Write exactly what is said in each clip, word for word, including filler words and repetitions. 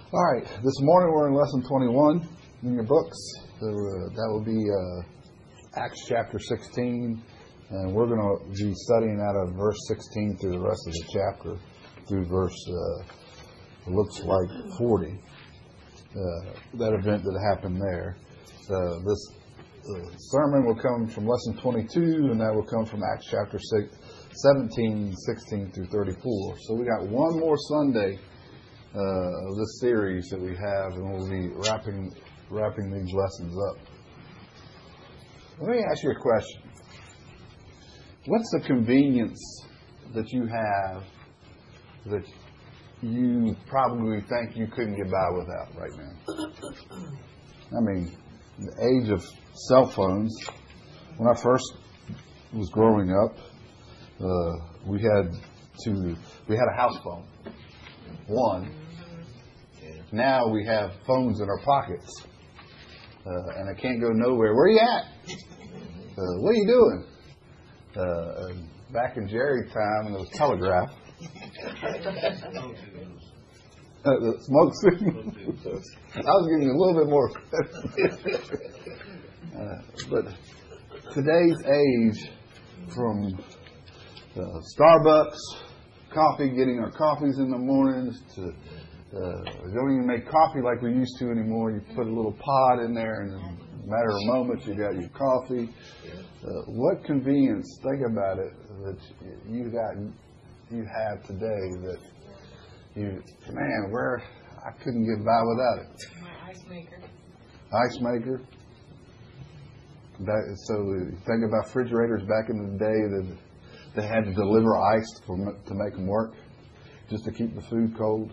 All right, this morning we're in lesson twenty-one in your books. So, uh, that will be uh, Acts chapter sixteen, and we're going to be studying out of verse sixteen through the rest of the chapter, through verse, uh, it looks like forty, uh, that event that happened there. Uh, this uh, sermon will come from lesson twenty-two, and that will come from Acts chapter six, seventeen, sixteen through thirty-four. So we got one more Sunday Uh, of this series that we have, and we'll be wrapping wrapping these lessons up. Let me ask you a question. What's the convenience that you have that you probably think you couldn't get by without right now? I mean, the age of cell phones, when I first was growing up, uh, we had to we had a house phone. One. Now we have phones in our pockets, uh, and I can't go nowhere. Where are you at? Uh, what are you doing? Uh, back in Jerry's time, when there was telegraph, uh, the smoke signal. I was giving you a little bit more credit. uh, but today's age, from uh, Starbucks, coffee, getting our coffees in the mornings, to uh, we don't even make coffee like we used to anymore. You put a little pod in there, and in a matter of moments, you got your coffee. Uh, what convenience, think about it, that you got, you have today that you, man, where I couldn't get by without it. My ice maker. Ice maker. That, so you think about refrigerators back in the day that they had to deliver ice for, to make them work, just to keep the food cold.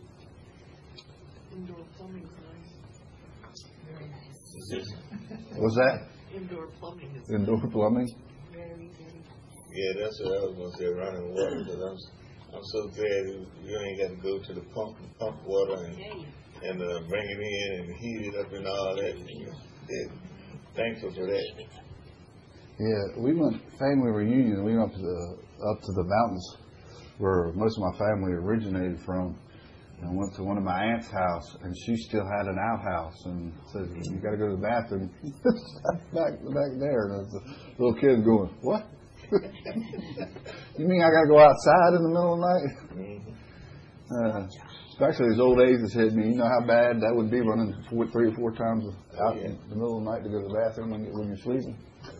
Indoor plumbing is nice. Very nice. What's that? Indoor plumbing is Indoor plumbing? very, very. Yeah, that's what I was going to say, running water, because I'm, I'm so glad you, you ain't got to go to the pump and pump water and, and uh, bring it in and heat it up and all that. Yeah, thankful for that. Yeah, we went family reunion. We went up to the up to the mountains where most of my family originated from, and went to one of my aunt's house, and she still had an outhouse, and said, "You got to go to the bathroom back back there." And the little kid going, "What? You mean I got to go outside in the middle of the night?" Uh, especially as old age has hit me. You know how bad that would be, running four, three or four times out in the middle of the night to go to the bathroom when, when you're sleeping.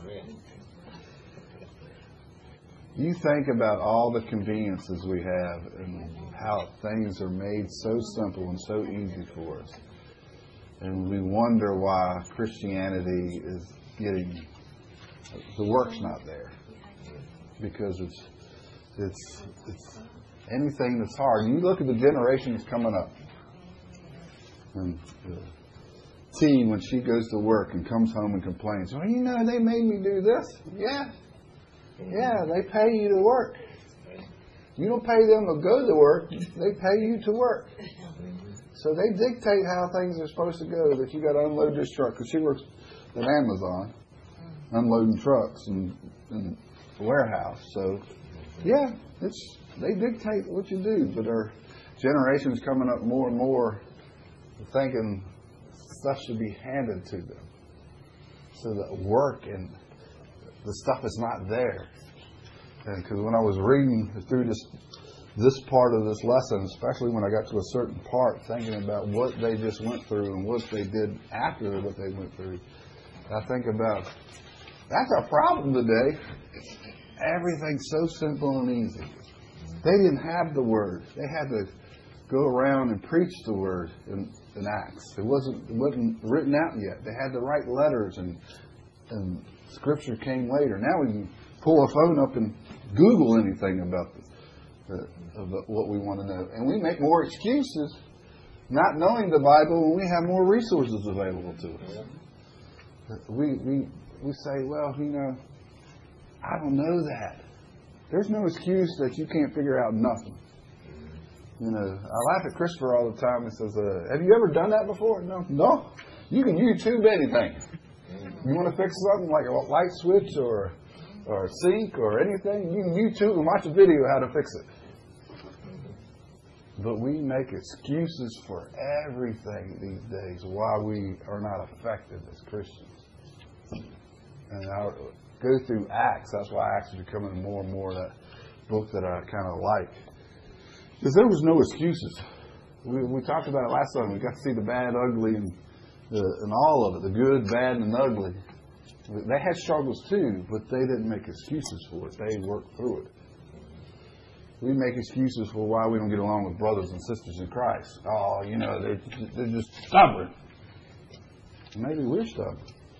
You think about all the conveniences we have and how things are made so simple and so easy for us. And we wonder why Christianity is getting, the work's not there. Because it's, it's, it's anything that's hard. You look at the generations coming up. And the teen, when she goes to work and comes home and complains, "Well, you know, they made me do this." Yeah. Yeah, they pay you to work. You don't pay them to go to work. They pay you to work. So they dictate how things are supposed to go, that you got to unload this truck. Because she works at Amazon, unloading trucks in, in the warehouse. So, yeah, it's they dictate what you do. But our generation's coming up more and more thinking stuff should be handed to them. So that work and the stuff is not there. And because when I was reading through this this part of this lesson, especially when I got to a certain part, thinking about what they just went through and what they did after what they went through, I think about, that's our problem today. Everything's so simple and easy. They didn't have the Word. They had to go around and preach the Word in, in Acts. It wasn't, it wasn't written out yet. They had to write letters, and and Scripture came later. Now we can pull a phone up and Google anything about, the, the, about what we want to know. And we make more excuses not knowing the Bible when we have more resources available to us. We, we, we say, well, you know, I don't know that. There's no excuse that you can't figure out nothing. You know, I laugh at Christopher all the time and says, uh, have you ever done that before? No. No. You can YouTube anything. You want to fix something like a light switch or or a sink or anything, you can YouTube and watch a video how to fix it. But we make excuses for everything these days why we are not effective as Christians. And I'll go through Acts. That's why Acts is becoming more and more that book that I kind of like. Because there was no excuses. We, we talked about it last time. We got to see the bad, ugly, and, the, and all of it. The good, bad, and ugly. They had struggles too, but they didn't make excuses for it. They worked through it. We make excuses for why we don't get along with brothers and sisters in Christ. Oh, you know, they're, they're just stubborn. Maybe we're stubborn.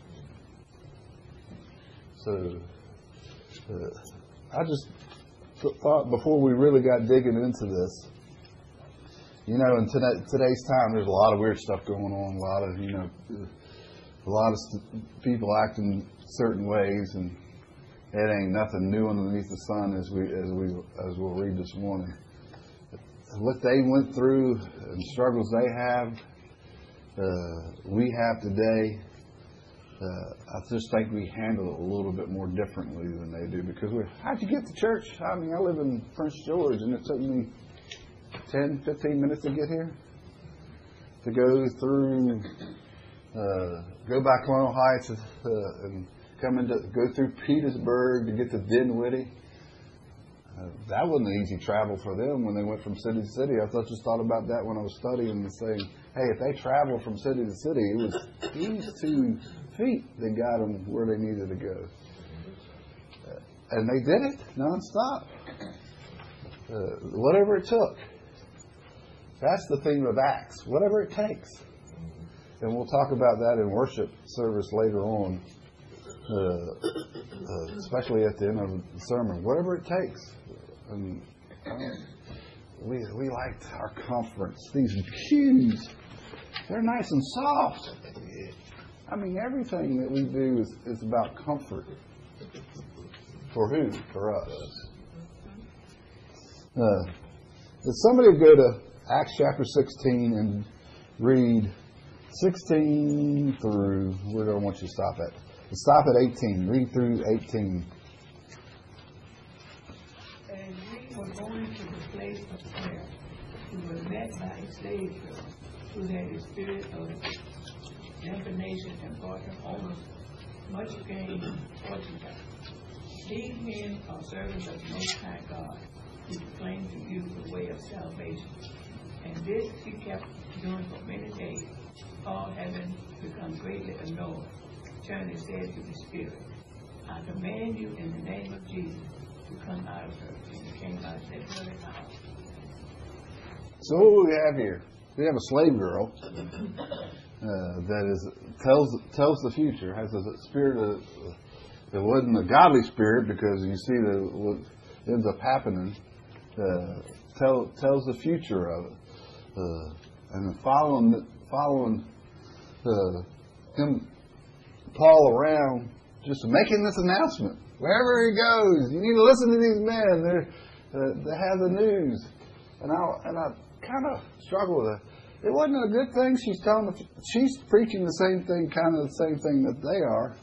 So, uh, I just thought before we really got digging into this, you know, in today, today's time, there's a lot of weird stuff going on. A lot of, you know, a lot of st- people acting certain ways, and it ain't nothing new underneath the sun, as we as we as we'll read this morning. What they went through and struggles they have, uh, we have today. Uh, I just think we handle it a little bit more differently than they do, because we how'd you get to church? I mean, I live in Prince George, and it took me ten, fifteen minutes to get here. To go through, uh, go by Colonial Heights uh, and come into, go through Petersburg to get to Dinwiddie. Uh, that wasn't easy travel for them when they went from city to city. I thought, just thought about that when I was studying and saying, hey, if they travel from city to city, it was these two feet that got them where they needed to go. Uh, and they did it nonstop. Uh, whatever it took. That's the theme of Acts. Whatever it takes. And we'll talk about that in worship service later on. Uh, uh, especially at the end of the sermon. Whatever it takes. And um, we we liked our comforts. These pews, they're nice and soft. I mean, everything that we do is, is about comfort. For who? For us. Uh, if somebody would go to Acts chapter sixteen and read sixteen through, where do I want you to stop at? Stop at eighteen. Read through eighteen. And we were going to the place of prayer. We were met by a slave girl who had a spirit of divination and brought her owners much gain fortune telling. These men are servants of the Most High God, who proclaim to you the way of salvation. And this she kept doing for many days, Paul having become greatly annoyed. Turned and said to the spirit, I command you in the name of Jesus to come out of her. And he came out of that very house. So what do we have here? We have a slave girl uh, that is tells tells the future, has a spirit of, that wasn't a godly spirit, because you see the, what ends up happening. Uh, tell, tells the future of it, uh, and following following uh, him. Paul around just making this announcement. Wherever he goes, you need to listen to these men. They're, uh, they have the news. And I and I kind of struggle with it. It wasn't a good thing. She's telling the, she's preaching the same thing, kind of the same thing that they are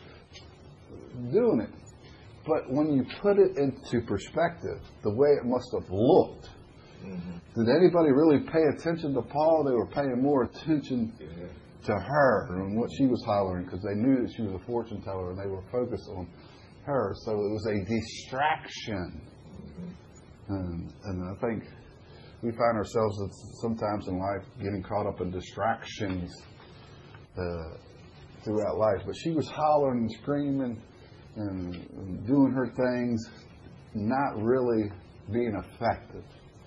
doing it. But when you put it into perspective, the way it must have looked, mm-hmm. Did anybody really pay attention to Paul? They were paying more attention yeah. to her and what she was hollering, because they knew that she was a fortune teller and they were focused on her. So it was a distraction. Mm-hmm. and, and I think we find ourselves sometimes in life getting caught up in distractions uh, throughout life. But she was hollering and screaming and, and doing her things, not really being effective.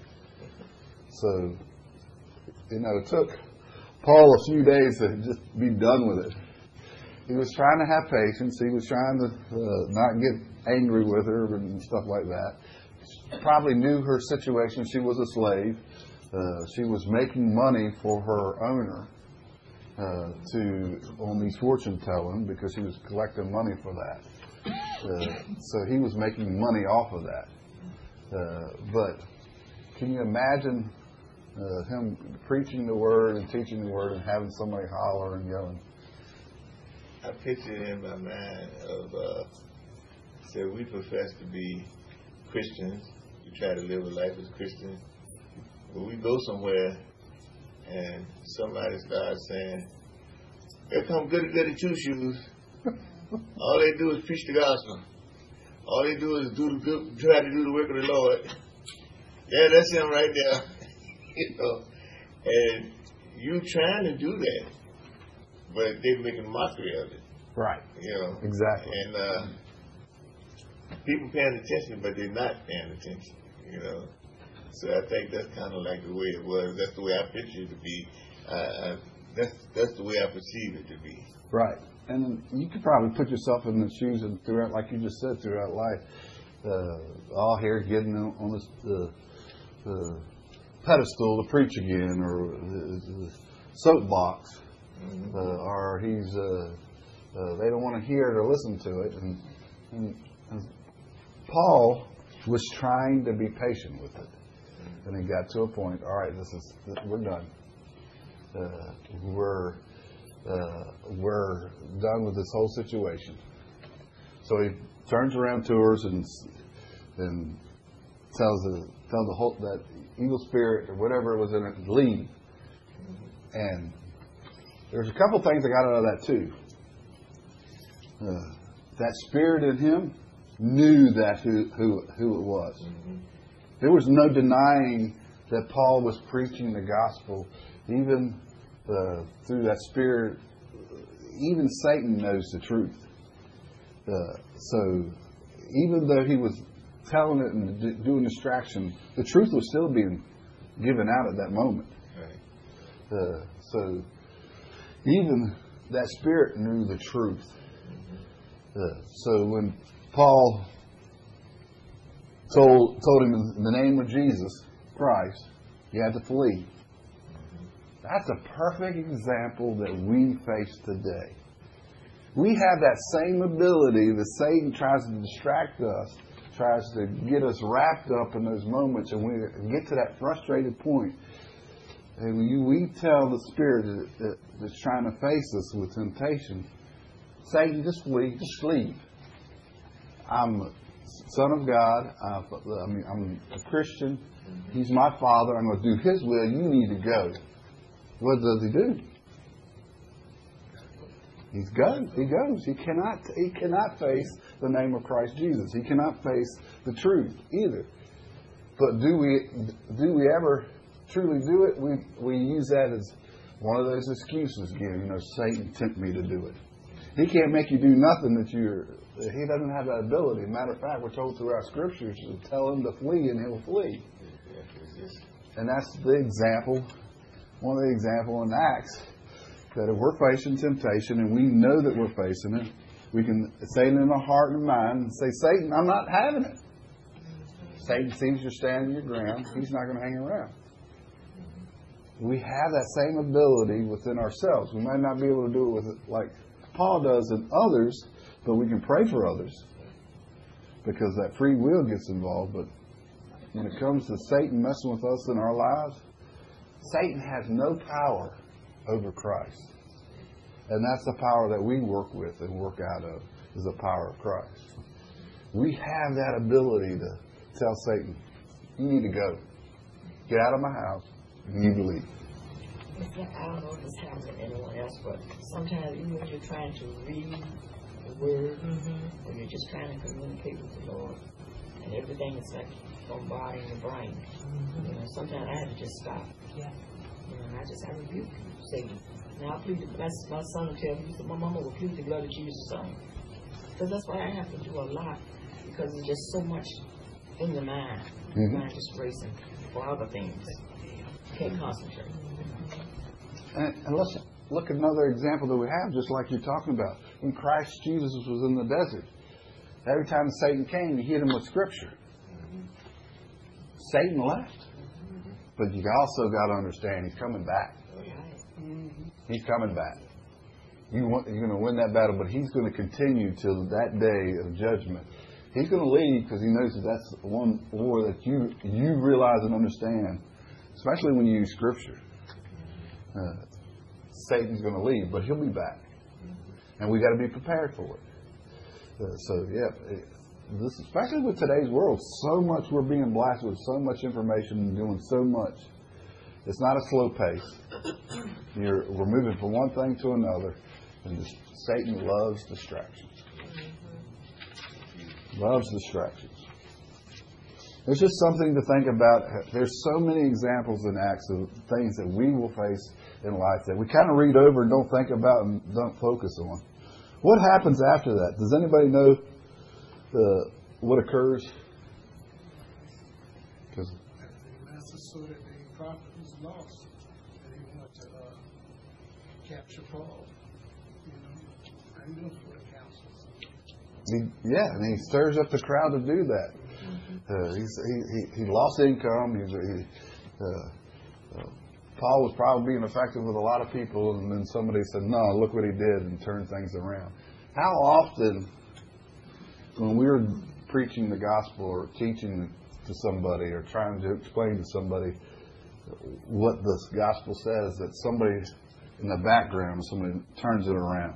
So, you know, it took Paul a few days to just be done with it. He was trying to have patience. He was trying to uh, not get angry with her and stuff like that. She probably knew her situation. She was a slave. Uh, she was making money for her owner uh, to on these fortune telling, because he was collecting money for that. Uh, so he was making money off of that. Uh, but can you imagine uh, him preaching the word and teaching the word and having somebody holler and yelling? I picture it in my mind of, uh, say we profess to be Christians. We try to live a life as Christians. when we go somewhere and somebody starts saying, here come goody goody two shoes. All they do is preach the gospel. All they do is do the good, try to do the work of the Lord. Yeah, that's him right there. You know, and you trying to do that, but they're making mockery of it. Right. You know. Exactly. And uh, people paying attention, but they're not paying attention. You know. So I think that's kind of like the way it was. That's the way I picture it to be. Uh, uh, that's that's the way I perceive it to be. Right. And you could probably put yourself in the shoes and throughout, like you just said, throughout life, uh, all here getting on this uh, the pedestal to preach again, or the, the soapbox, mm-hmm. uh, or he's uh, uh, they don't want to hear it or listen to it. And, and, and Paul was trying to be patient with it, and he got to a point. All right, this is we're done. Uh, we're Uh, we're done with this whole situation. So he turns around to us and and tells the tells the whole that evil spirit or whatever was in it, leave. And there's a couple things I got out of that too. Uh, that spirit in him knew that who who who it was. Mm-hmm. There was no denying that Paul was preaching the gospel, even. Uh, through that spirit, even Satan knows the truth. Uh, so, even though he was telling it and d- doing distraction, the truth was still being given out at that moment. Right. Uh, so, even that spirit knew the truth. Uh, so, when Paul told told him in the name of Jesus Christ, you had to flee. That's a perfect example that we face today. We have that same ability that Satan tries to distract us, tries to get us wrapped up in those moments, and we get to that frustrated point. And we, we tell the spirit that, that, that's trying to face us with temptation, Satan, just flee, just leave. I'm a son of God. I mean, I'm a Christian. He's my Father. I'm going to do His will. You need to go. What does he do? He's goes. He goes. He cannot. He cannot face the name of Christ Jesus. He cannot face the truth either. But do we? Do we ever truly do it? We we use that as one of those excuses. Again, you know, Satan tempted me to do it. He can't make you do nothing that you're. He doesn't have that ability. Matter of fact, we're told through our scriptures to tell him to flee, and he'll flee. And that's the example. One of the examples in Acts, that if we're facing temptation and we know that we're facing it, we can say it in our heart and mind and say, Satan, I'm not having it. Satan sees you're standing your ground. He's not going to hang around. We have that same ability within ourselves. We might not be able to do it with it like Paul does in others, but we can pray for others because that free will gets involved. But when it comes to Satan messing with us in our lives, Satan has no power over Christ. And that's the power that we work with and work out of, is the power of Christ. We have that ability to tell Satan, you need to go. Get out of my house. You need to leave. I don't know if this happens to anyone else, but sometimes even when you're trying to read the Word, mm-hmm. or you're just trying to communicate with the Lord, and everything is like bombarding the brain. Mm-hmm. You know, sometimes I have to just stop. Yeah. You know, I just I rebuke Satan. Now I plead the my, my son will tell me, he said, my mama will plead the blood of Jesus on. Because that's why I have to do a lot, because there's just so much in the mind. Mm-hmm. The mind just racing for other things. Can't concentrate. And, and let's look at another example that we have, just like you're talking about. When Christ Jesus was in the desert, every time Satan came, he hit him with Scripture. Satan left. But you also got to understand, he's coming back. He's coming back. You want, you're going to win that battle, but he's going to continue till that day of judgment. He's going to leave because he knows that that's one war that you you realize and understand, especially when you use Scripture. Uh, Satan's going to leave, but he'll be back. And we got to be prepared for it. Uh, so, yeah, it, this, especially with today's world, so much we're being blasted with so much information and doing so much. It's not a slow pace. You're, we're moving from one thing to another, and this, Satan loves distractions. Loves distractions. It's just something to think about. There's so many examples in Acts of things that we will face in life that we kind of read over and don't think about and don't focus on. What happens after that? Does anybody know uh, what occurs? Because the master saw that the prophet was lost, and he wanted to uh, capture Paul. You know, how you doing for the councils? he, yeah, and he stirs up the crowd to do that. Uh, he's, he, he he lost income. He's, he, uh, uh, Paul was probably being effective with a lot of people, and then somebody said, "No, look what he did," and turned things around. How often, when we're preaching the gospel or teaching to somebody or trying to explain to somebody what the gospel says, that somebody in the background, somebody turns it around?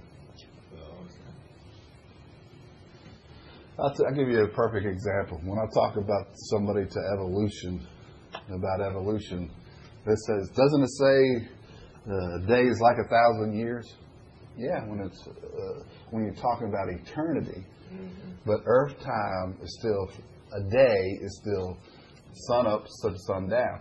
I'll, t- I'll give you a perfect example. When I talk about somebody to evolution, about evolution, it says, doesn't it say uh, a day is like a thousand years? Yeah, when it's uh, when you're talking about eternity. Mm-hmm. But earth time is still, a day is still sun up to sun down.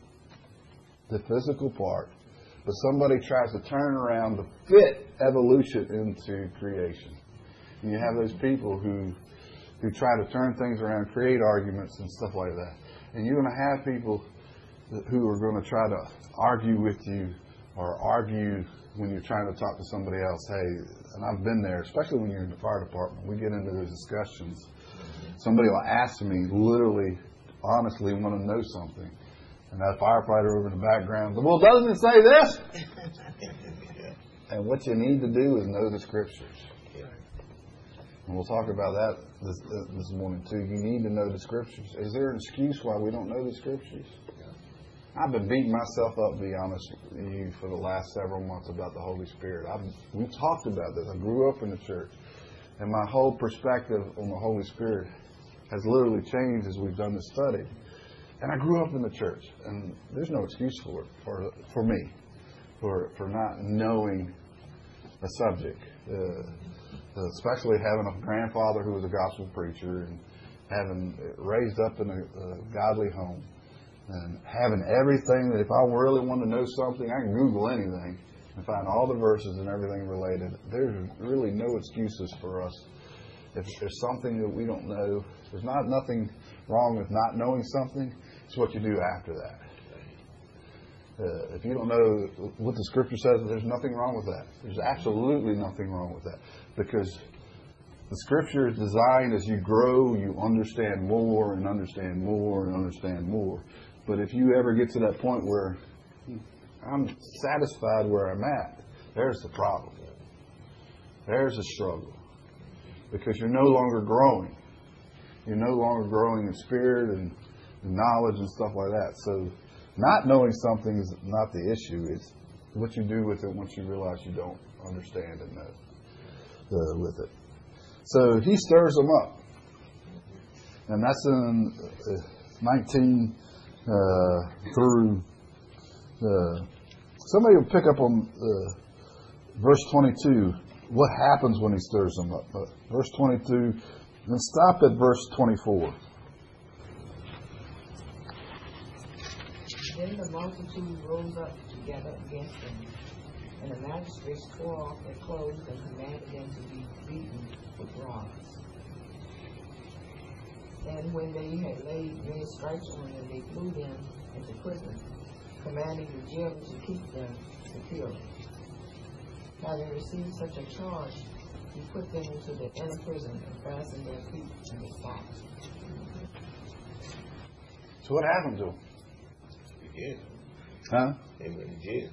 The physical part. But somebody tries to turn around to fit evolution into creation. And you have those people who who try to turn things around, create arguments and stuff like that. And you're going to have people who are going to try to argue with you or argue when you're trying to talk to somebody else. Hey, and I've been there, especially when you're in the fire department. We get into those discussions. Somebody will ask me, literally, honestly, want to know something. And that firefighter over in the background, well, doesn't it say this? And what you need to do is know the scriptures. And we'll talk about that this, uh, this morning too. You need to know the scriptures. Is there an excuse why we don't know the scriptures? I've been beating myself up, to be honest with you, for the last several months about the Holy Spirit. I've, we've talked about this. I grew up in the church. And my whole perspective on the Holy Spirit has literally changed as we've done this study. And I grew up in the church. And there's no excuse for it, for, for me, for, for not knowing a subject. Uh, especially having a grandfather who was a gospel preacher and having raised up in a, a godly home and having everything that if I really want to know something, I can Google anything and find all the verses and everything related. There's really no excuses for us. If there's something that we don't know, there's not nothing wrong with not knowing something. It's what you do after that. Uh, if you don't know what the scripture says, there's nothing wrong with that. There's absolutely nothing wrong with that. Because the scripture is designed as you grow, you understand more and understand more and understand more. But if you ever get to that point where I'm satisfied where I'm at, there's the problem. There's the struggle. Because you're no longer growing. You're no longer growing in spirit and knowledge and stuff like that. So not knowing something is not the issue. It's what you do with it once you realize you don't understand and know uh, with it. So he stirs them up. And that's in uh, nineteen uh, through... Uh, somebody will pick up on uh, verse twenty-two. What happens when he stirs them up? Uh, verse twenty-two. And stop at verse twenty-four. Then the multitude rose up together against them, and the magistrates tore off their clothes and commanded them to be beaten with rods. And when they had laid many stripes on them, they threw them into prison, commanding the jailer to keep them secure. Having received such a charge, he put them into the inner prison and fastened their feet in the stocks. So what happened to them? Yeah. Huh? They went to jail.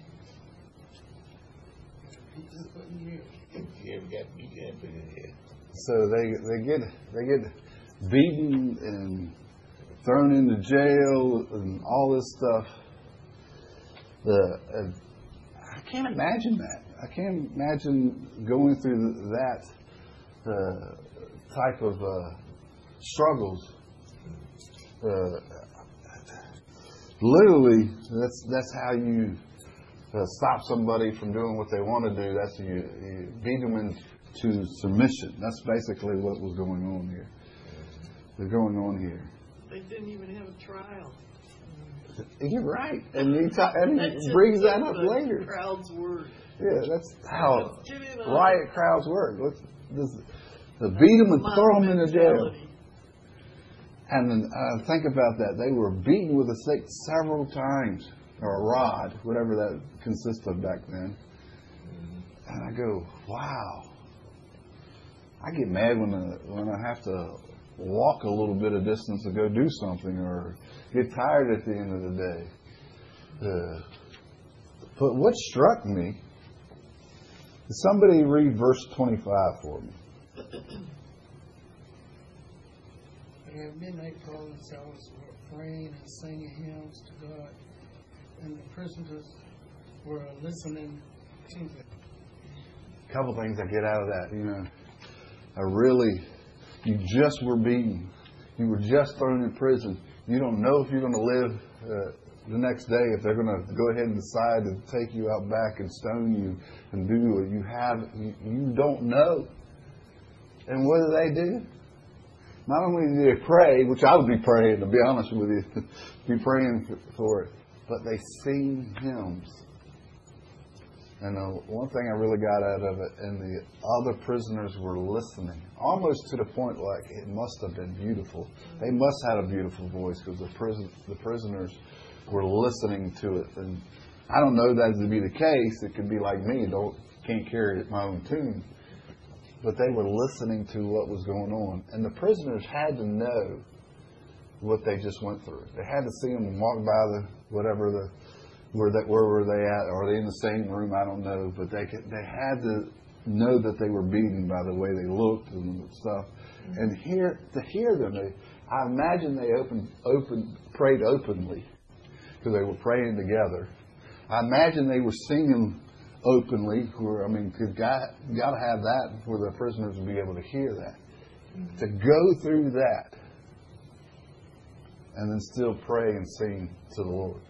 Jail got beat and put in jail. So they they get they get beaten and thrown into jail and all this stuff. The uh, I can't imagine that. I can't imagine going through that uh, type of uh, struggles. Uh, literally, that's that's how you uh, stop somebody from doing what they want to do. That's you, you beat them into submission. That's basically what was going on here. What's going on here. They didn't even have a trial. You're right, and he, ta- and he brings that up the later. Crowd's word. Yeah, that's how Let's give him a- riot crowds work. Let's, this, uh, beat them and throw them in the jail. mentality. And then uh, think about that. They were beaten with a stick several times, or a rod, whatever that consists of back then. And I go, wow. I get mad when I, when I have to walk a little bit of distance to go do something, or get tired at the end of the day. Uh, but what struck me, somebody read verse twenty-five for me. But at midnight, Paul and Silas were praying and singing hymns to God, and the prisoners were listening to them. A couple things I get out of that, you know. I really, you just were beaten. You were just thrown in prison. You don't know if you're going to live uh, the next day, if they're going to go ahead and decide to take you out back and stone you and do what you have. You, you don't know. And what do they do? Not only do they pray, which I would be praying, to be honest with you, be praying for it, but they sing hymns. And uh, one thing I really got out of it, and the other prisoners were listening, almost to the point like it must have been beautiful. They must have had a beautiful voice, because the prison, the prisoners were listening to it. And I don't know that to be the case. It could be like me, don't can't carry my own tune. But they were listening to what was going on, and the prisoners had to know what they just went through. They had to see them walk by the whatever the. Where they, where were they at? Are they in the same room? I don't know. But they could, they had to know that they were beaten by the way they looked and stuff. And hear to hear them, they, I imagine they opened, open, prayed openly, because they were praying together. I imagine they were singing openly. Where I mean, could got got to have that for the prisoners to be able to hear that. To go through that, and then still pray and sing to the Lord.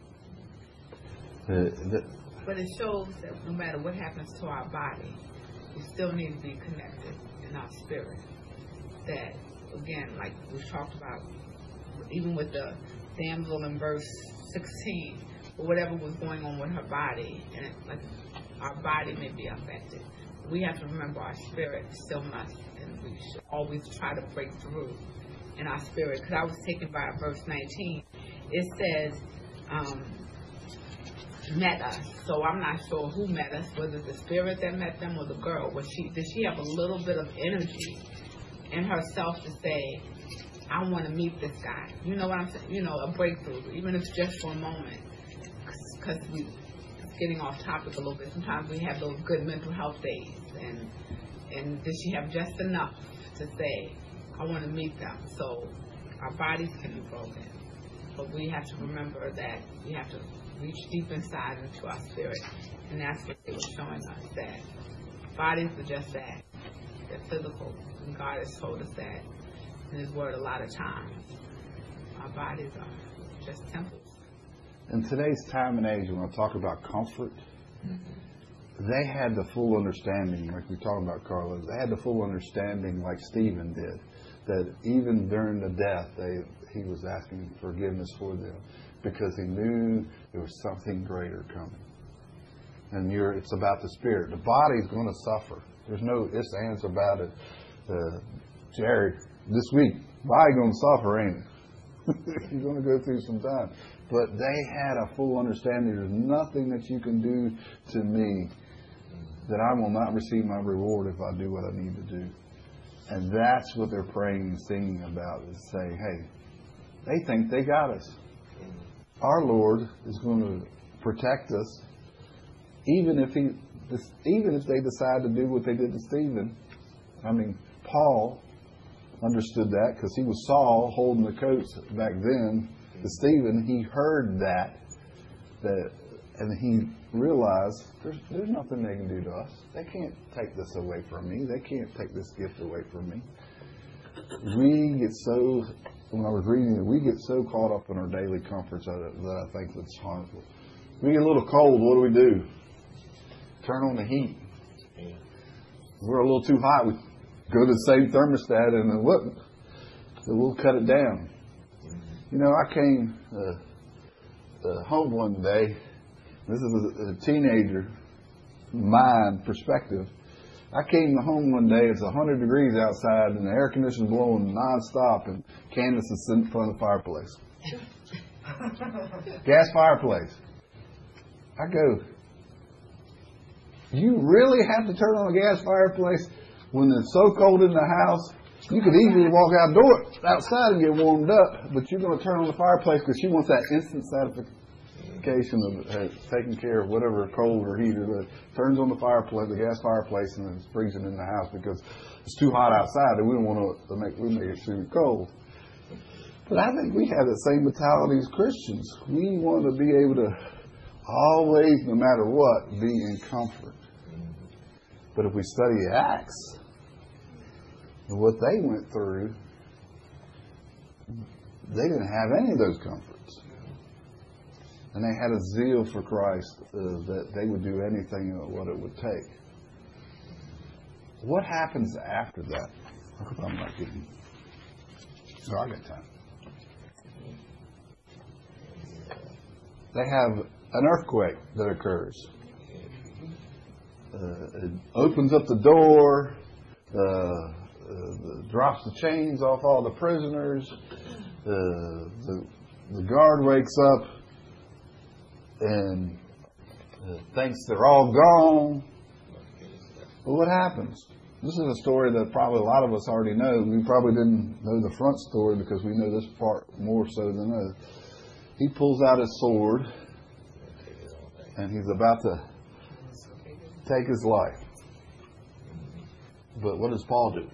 Uh, the, But it shows that no matter what happens to our body, we still need to be connected in our spirit. That, again, like we talked about, even with the damsel in verse sixteen, or whatever was going on with her body, and it, like our body may be affected, we have to remember our spirit still must, and we should always try to break through in our spirit. Because I was taken by verse nineteen. It says, um, met us. So I'm not sure who met us, whether the spirit that met them or the girl. Was she, did she have a little bit of energy in herself to say, I want to meet this guy? You know what I'm saying? You know, a breakthrough, even if it's just for a moment. Because we, getting off topic a little bit, sometimes we have those good mental health days. And, and did she have just enough to say, I want to meet them? So our bodies can be broken. But we have to remember that we have to reach deep inside into our spirit. And that's what they were showing us, that bodies are just that. They're physical. And God has told us that in His Word a lot of times. Our bodies are just temples. in today's time and age, when I talk about comfort, mm-hmm. they had the full understanding, like we talked about, Carlos, they had the full understanding like Stephen did, that even during the death, they he was asking forgiveness for them because he knew there was something greater coming. And you're, it's about the spirit. The body's going to suffer. There's no ifs, ands about it. Uh, Jerry, this week, body going to suffer, ain't it? You're going to go through some time. But they had a full understanding. There's nothing that you can do to me that I will not receive my reward if I do what I need to do. And that's what they're praying and singing about, is saying, hey, they think they got us. Our Lord is going to protect us, even if he, even if they decide to do what they did to Stephen. I mean, Paul understood that because he was Saul holding the coats back then to Stephen. He heard that, that, and he realized there's, there's nothing they can do to us. They can't take this away from me. They can't take this gift away from me. We get so when I was reading it, we get so caught up in our daily comforts that, that I think that's harmful. We get a little cold, what do we do? Turn on the heat. We're a little too hot, we go to the same thermostat and then what? We'll cut it down. You know, I came uh, uh, home one day. This is a, a teenager mind perspective. I came home one day, it's one hundred degrees outside, and the air conditioner's blowing nonstop, and Candace is sitting in front of the fireplace. Gas fireplace. I go, you really have to turn on a gas fireplace when it's so cold in the house? You could easily walk outdoor, outside and get warmed up, but you're going to turn on the fireplace because she wants that instant satisfaction of uh, taking care of whatever cold or heat or turns on the fireplace, the gas fireplace, and it's freezing in the house because it's too hot outside and we don't want to make we make it too cold. But I think we have the same mentality as Christians. We want to be able to always, no matter what, be in comfort. But if we study Acts, and what they went through, they didn't have any of those comforts. And they had a zeal for Christ uh, that they would do anything what it would take. What happens after that? I hope I'm not getting... No, I got time. They have an earthquake that occurs. Uh, it opens up the door, uh, Uh, drops the chains off all the prisoners. Uh, the, the guard wakes up and uh, thinks they're all gone. But what happens? This is a story that probably a lot of us already know. We probably didn't know the front story because we know this part more so than others. He pulls out his sword and he's about to take his life. But what does Paul do?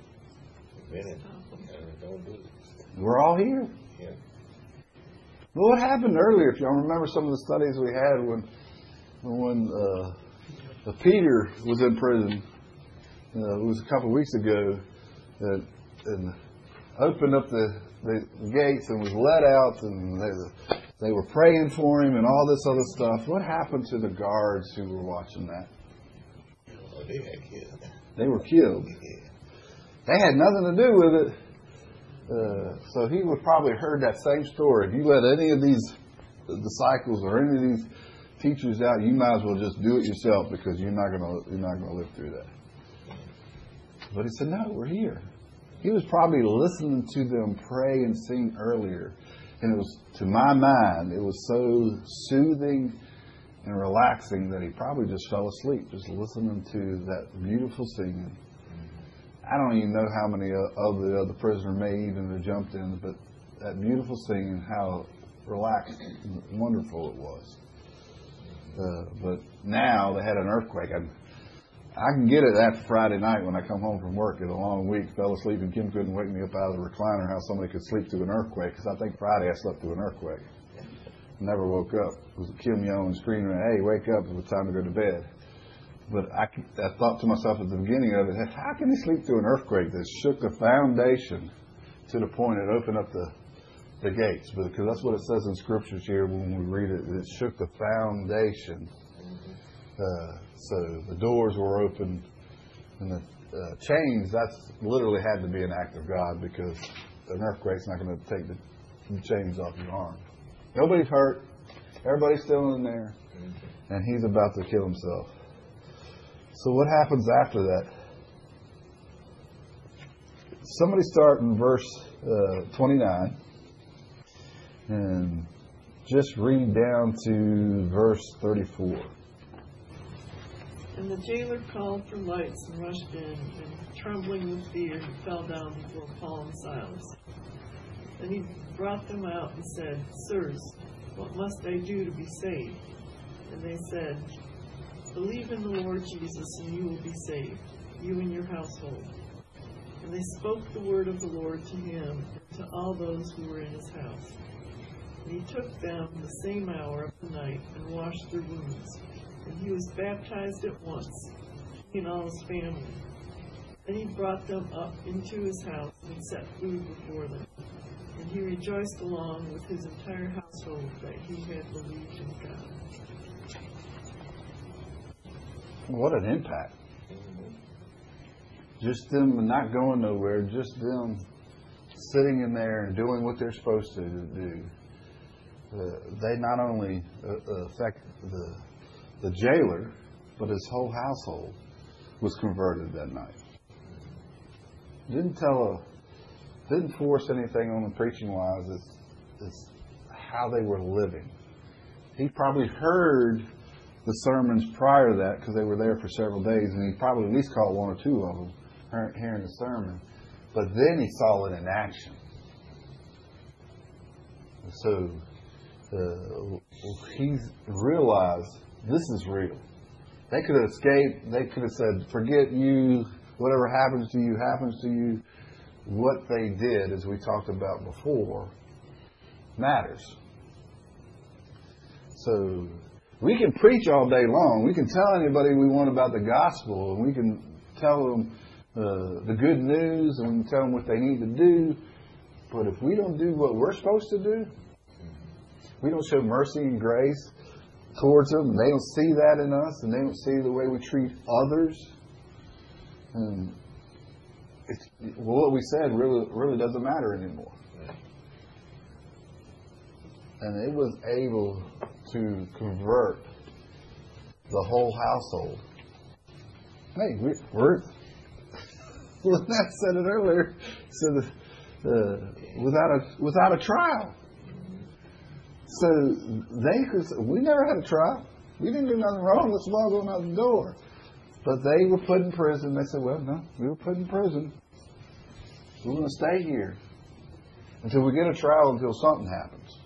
We're all here. Yeah. Well, what happened earlier? If y'all remember some of the studies we had when when uh, Peter was in prison, uh, it was a couple of weeks ago, uh, and opened up the, the gates and was let out, and they, they were praying for him and all this other stuff. What happened to the guards who were watching that? Oh, they got killed. They were killed. Yeah. They had nothing to do with it. Uh, so he would probably heard that same story. If you let any of these disciples or any of these teachers out, you might as well just do it yourself because you're not gonna you're not gonna live through that. But he said, no, we're here. He was probably listening to them pray and sing earlier, and it was, to my mind, it was so soothing and relaxing that he probably just fell asleep just listening to that beautiful singing. I don't even know how many of the other prisoners may even have jumped in, but that beautiful singing, how relaxed and wonderful it was. Uh, but now they had an earthquake. I, I can get it after Friday night when I come home from work. It's a long week, fell asleep, and Kim couldn't wake me up out of the recliner how somebody could sleep through an earthquake, because I think Friday I slept through an earthquake. Never woke up. It was Kim yelling and screaming, hey, wake up, it was time to go to bed. But I, I thought to myself at the beginning of it, how can he sleep through an earthquake that shook the foundation to the point it opened up the, the gates? Because that's what it says in scriptures here when we read it. It shook the foundation. Uh, so the doors were open and the uh, chains, that's literally had to be an act of God because an earthquake's not going to take the, the chains off your arm. Nobody's hurt. Everybody's still in there. And he's about to kill himself. So what happens after that? Somebody start in verse uh, twenty-nine and just read down to verse thirty-four. And the jailer called for lights and rushed in, and trembling with fear, he fell down before Paul and Silas. Then he brought them out and said, Sirs, what must I do to be saved? And they said, Believe in the Lord Jesus, and you will be saved, you and your household. And they spoke the word of the Lord to him and to all those who were in his house. And he took them the same hour of the night and washed their wounds. And he was baptized at once, he and all his family. Then he brought them up into his house and set food before them. And he rejoiced along with his entire household that he had believed in God. What an impact. Just them not going nowhere, just them sitting in there and doing what they're supposed to do. Uh, they not only uh, affect the, the jailer, but his whole household was converted that night. Didn't tell a, didn't force anything on the preaching wise. It's, it's how they were living. He probably heard the sermons prior to that because they were there for several days, and he probably at least caught one or two of them hearing the sermon. But then he saw it in action. So uh, he realized this is real. They could have escaped. They could have said, forget you. Whatever happens to you, happens to you. What they did, as we talked about before, matters. So we can preach all day long. We can tell anybody we want about the gospel, and we can tell them uh, the good news, and we can tell them what they need to do. But if we don't do what we're supposed to do, we don't show mercy and grace towards them, and they don't see that in us, and they don't see the way we treat others, and it's, well, what we said really really doesn't matter anymore. And it was able to convert the whole household. Hey, we, we're Lynette said it earlier. Said uh, without a without a trial. So they could say, we never had a trial. We didn't do nothing wrong. Let's log on out the door. But they were put in prison. They said, well, no, we were put in prison. We're going to stay here until we get a trial, until something happens.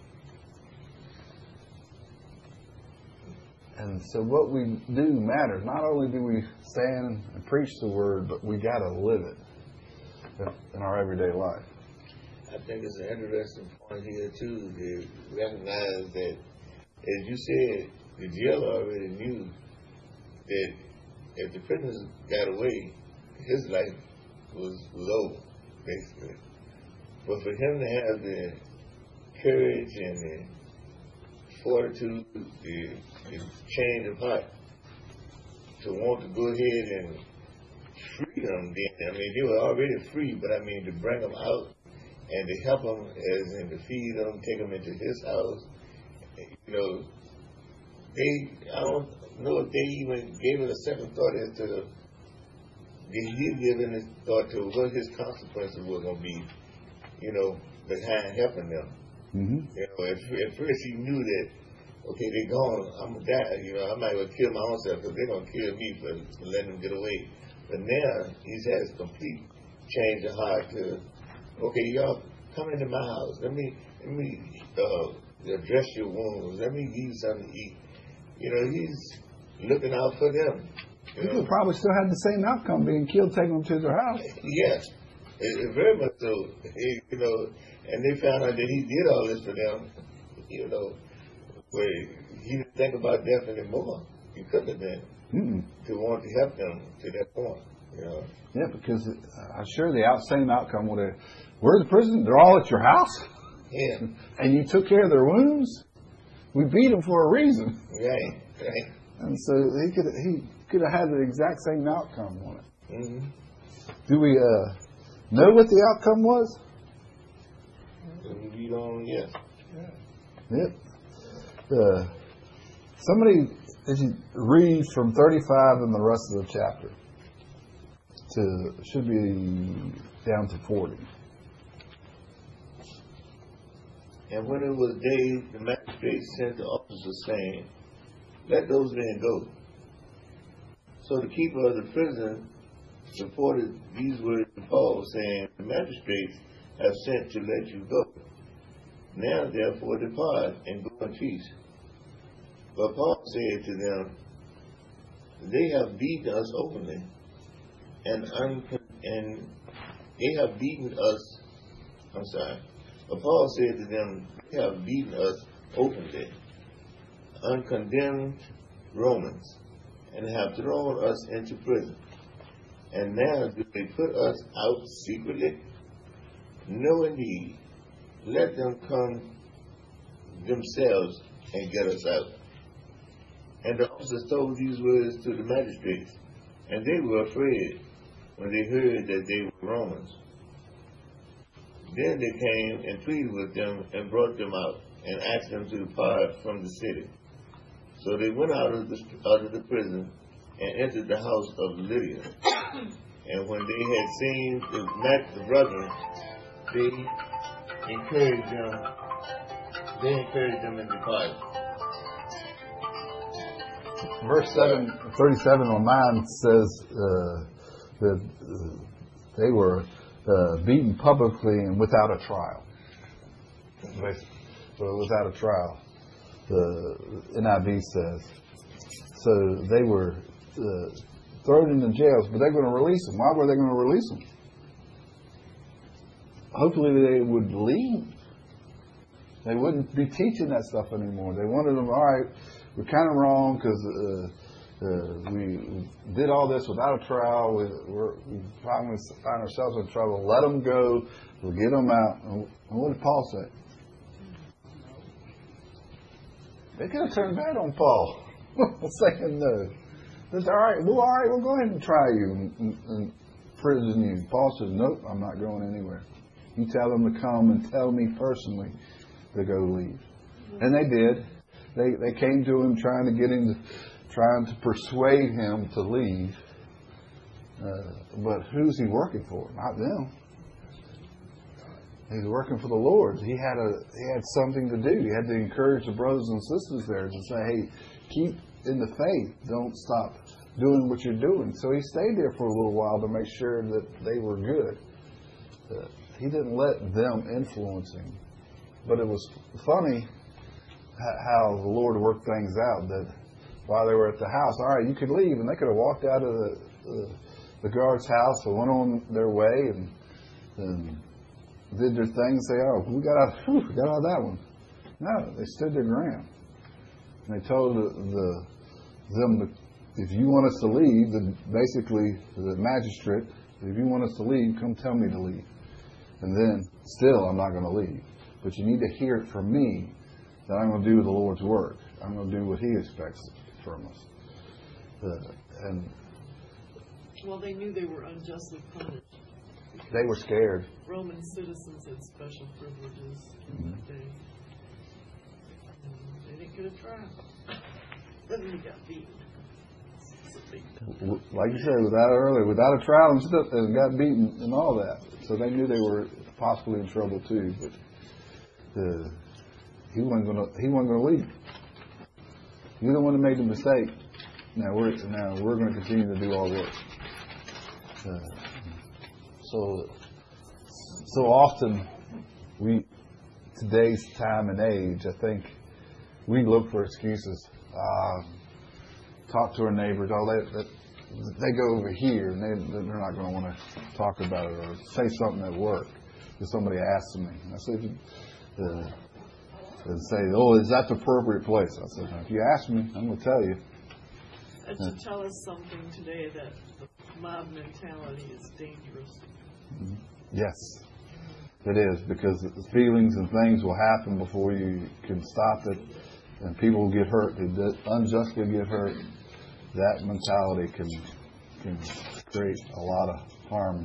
And so what we do matters. Not only do we stand and preach the word, but we got to live it in our everyday life. I think it's an interesting point here, too, to recognize that, as you said, the jailer already knew that if the prisoners got away, his life was, was over, basically. But for him to have the courage and the fortitude, the, the change of heart, to want to go ahead and free them then. I mean, they were already free, but I mean, to bring them out and to help them, as in to feed them, take them into his house, you know, they, I don't know if they even gave it a second thought as to, did he give it a thought to what his consequences were going to be, you know, behind helping them. Mm-hmm. You know, at, at first he knew that, okay, they're gone, I'm going to die, you know, I might well kill my own self because they're going to kill me for, for letting them get away. But now he's had a complete change of heart to, okay, y'all come into my house. Let me let me uh, address your wounds. Let me give you something to eat. You know, he's looking out for them. People know. Probably still had the same outcome, being killed, taking them to their house. Yes, it, it very much so. It, you know, and they found out that he did all this for them. You know, where he didn't think about death anymore. He couldn't have been Mm-mm. to want to help them to that point. You know. Yeah, because I'm sure the out, same outcome would have. Where's the prison? They're all at your house. Yeah. And you took care of their wounds. We beat them for a reason. Right. Right. And so he could he could have had the exact same outcome on it. Mm-hmm. Do we uh, know what the outcome was? You don't. Yes. Yep. Uh, somebody, as you read from thirty-five and the rest of the chapter, to should be down to forty. And when it was day, the magistrate sent the officers, saying, let those men go. So the keeper of the prison reported these words to Paul, saying, the magistrates have sent to let you go. Now therefore depart and go in peace. But Paul said to them, they have beaten us openly, and, un- and they have beaten us, I'm sorry, but Paul said to them, they have beaten us openly, uncondemned Romans, and have thrown us into prison. And now do they put us out secretly? No, indeed. let them come themselves and get us out. And the officers told these words to the magistrates, and they were afraid when they heard that they were Romans. Then they came and pleaded with them and brought them out and asked them to depart from the city. So they went out of the, out of the prison and entered the house of Lydia. And when they had seen the, met the brethren, they encouraged them. They encouraged them and departed. Verse seven, thirty-seven on nine says uh, that uh, they were uh, beaten publicly and without a trial. So without a trial, the N I V says. So they were uh, thrown into jails, but they're going to release them. Why were they going to release them? Hopefully they would leave. They wouldn't be teaching that stuff anymore. They wanted them, all right, we're kind of wrong because uh, uh, we did all this without a trial. We, we're, we finally find ourselves in trouble. Let them go. We'll get them out. And what did Paul say? They could have turned bad on Paul, saying no. They said, all right, well, all right, we'll go ahead and try you and, and, and prison you. Paul says, nope, I'm not going anywhere. You tell them to come and tell me personally to go leave. And they did. They they came to him trying to get him to, trying to persuade him to leave. Uh, but who's he working for? Not them. He's working for the Lord. He had a he had something to do. He had to encourage the brothers and sisters there to say, hey, keep in the faith. Don't stop doing what you're doing. So he stayed there for a little while to make sure that they were good. Uh, he didn't let them influence him. But it was funny how the Lord worked things out, that while they were at the house, all right, you could leave, and they could have walked out of the the, the guard's house and went on their way and, and did their thing and say, oh, we got out, whew, we got out of that one. No, they stood their ground. And they told the, the them, that if you want us to leave, the, basically the magistrate, if you want us to leave, come tell me to leave. And then, still, I'm not going to leave. But you need to hear it from me that I'm going to do the Lord's work. I'm going to do what He expects from us. Uh, and Well, they knew they were unjustly punished. they were scared. Roman citizens had special privileges in that day. And they didn't get a trial. Then they got beaten. It's a big deal. Like you said, without earlier, without a trial and stuff, and got beaten and all that. So they knew they were possibly in trouble too. But uh, he wasn't going to. He wasn't going to leave. You're the one that made the mistake. Now we're now we're going to continue to do our work. Uh, so so often we today's time and age, I think we look for excuses. Uh, talk to our neighbors. Oh, they, they they go over here, and they they're not going to want to talk about it or say something at work if somebody asks me. And I said, uh, and say, oh, is that the appropriate place? I said, if you ask me, I'm going to tell you. That should tell us something today, that the mob mentality is dangerous. Yes, it is, because the feelings and things will happen before you can stop it, and people will get hurt. They unjustly get hurt. That mentality can can create a lot of harm.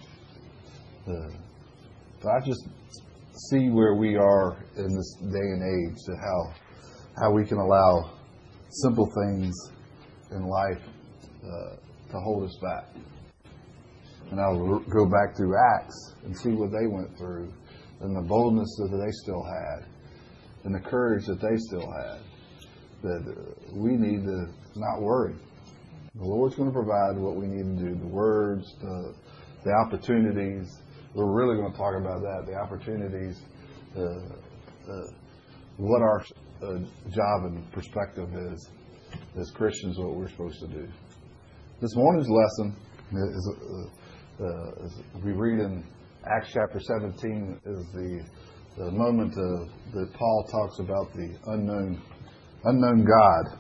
Uh, but I just see where we are in this day and age, to how how we can allow simple things in life uh, to hold us back. And I'll go back through Acts and see what they went through, and the boldness that they still had, and the courage that they still had. That uh, we need to not worry. The Lord's going to provide what we need to do. The words, the, the opportunities. We're really going to talk about that. The opportunities, uh, uh, what our uh, job and perspective is as Christians, what we're supposed to do. This morning's lesson is, uh, uh, is we read in Acts chapter seventeen, is the, the moment of, that Paul talks about the unknown unknown God.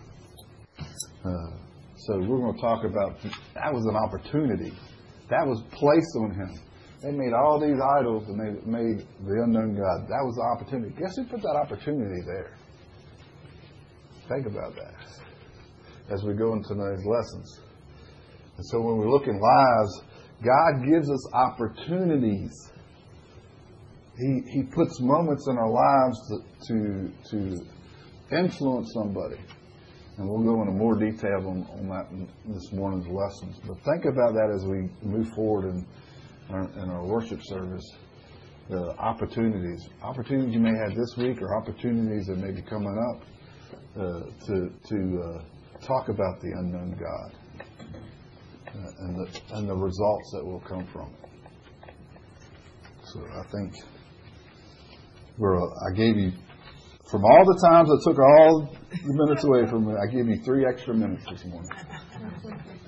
Uh, so we're going to talk about, that was an opportunity. That was placed on him. They made all these idols and they made the unknown God. That was the opportunity. Guess who put that opportunity there? Think about that as we go into today's lessons. And so when we look in lives, God gives us opportunities. He He puts moments in our lives to to, to influence somebody. And we'll go into more detail on, on that in this morning's lessons. But think about that as we move forward in our, in our worship service. The opportunities. Opportunities you may have this week or opportunities that may be coming up uh, to, to uh, talk about the unknown God uh, and, the, and the results that will come from it. So I think we're, I gave you, from all the times I took all the minutes away from it, I gave you three extra minutes this morning.